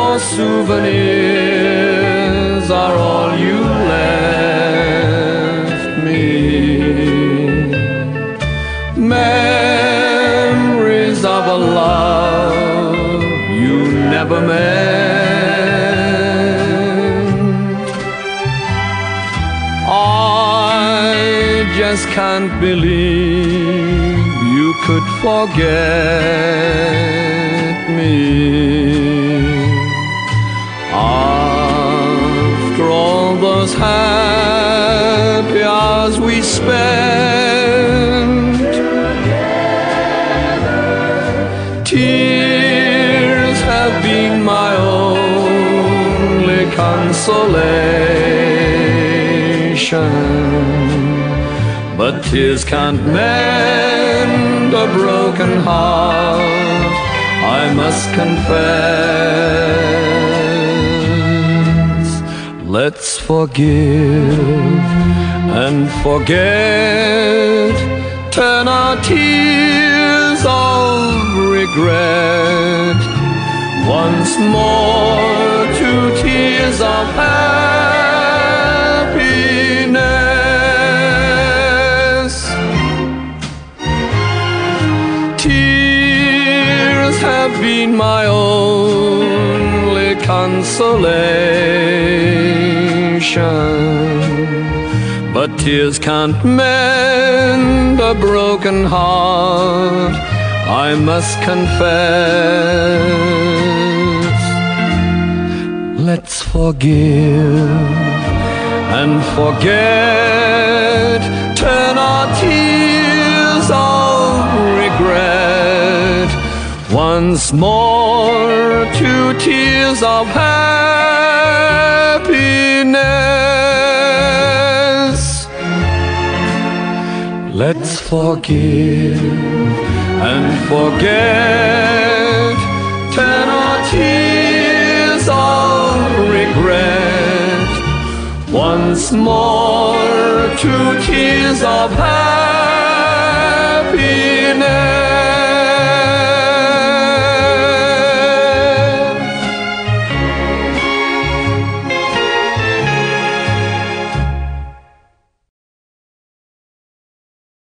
your souvenirs are all you left me. Memories of a love you never meant. I just can't believe you could forget me. After all those happy hours we spent together, tears have been my only consolation. But tears can't mend a broken heart, I must confess. Let's forgive and forget, turn our tears of regret once more to tears of happiness. Tears have been my only consolation, but tears can't mend a broken heart, I must confess. Let's forgive and forget, turn our tears of regret once more to tears of happiness. Let's forgive and forget, turn our tears of regret once more to tears of happiness.